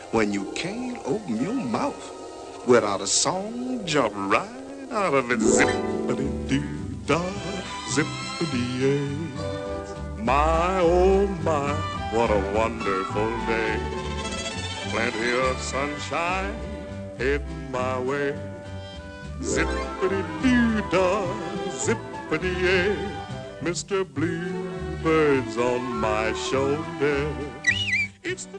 when you can't open your mouth without a song jump right out of it. Zippity-doo-dah, zippity-yay. My, oh my, what a wonderful day. Plenty of sunshine heading my way. Zippity-doo-dah, zippity-yay. Mr. Bluebird's on my shoulder. It's the